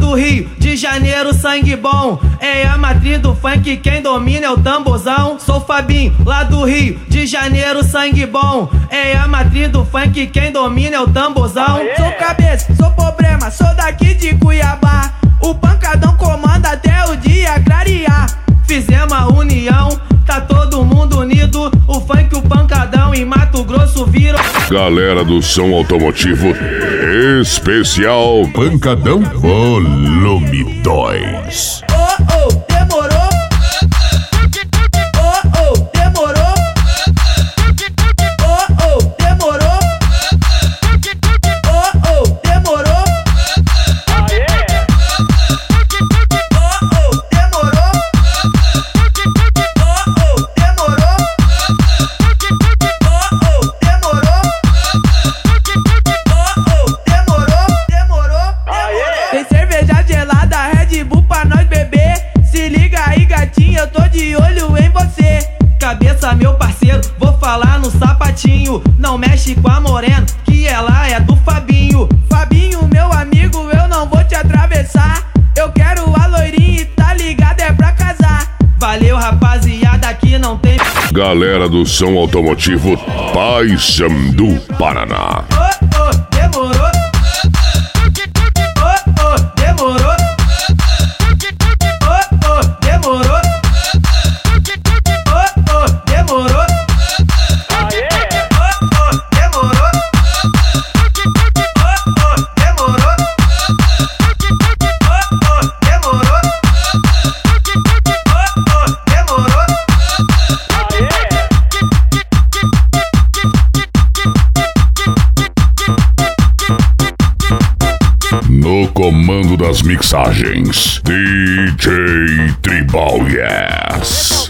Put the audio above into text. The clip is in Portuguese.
do Rio de Janeiro, sangue bom. É a matriz do funk, quem domina é o tamborzão. Sou Fabinho, lá do Rio de Janeiro, sangue bom. É a matriz do funk, quem domina é o tamborzão. Sou cabeça, sou problema, sou daqui de Cuiabá. O pancadão comanda até o dia clarear. Fizemos a união, tá todo mundo unido. O funk, o pancadão em Mato Grosso virou. Galera do som automotivo especial Pancadão Volume 2. Demorou? Demorou? Demorou? Demorou? Tem cerveja gelada, Red Bull pra nós beber. Se liga aí, gatinha, eu tô de olho em você. Cabeça, meu parceiro, vou falar no sapatinho. Não mexe com a morena, que ela é do Fabinho. Fabinho, meu amigo, eu não vou te atravessar. Eu quero a loirinha e tá ligado, é pra casar. Valeu, rapaziada, aqui não tem. Galera do som automotivo Paixão do Paraná. Demorou? Demorou? Demorou? Demorou? Demorou? Demorou? Demorou? No comando das mixagens, DJ Tribal Yes.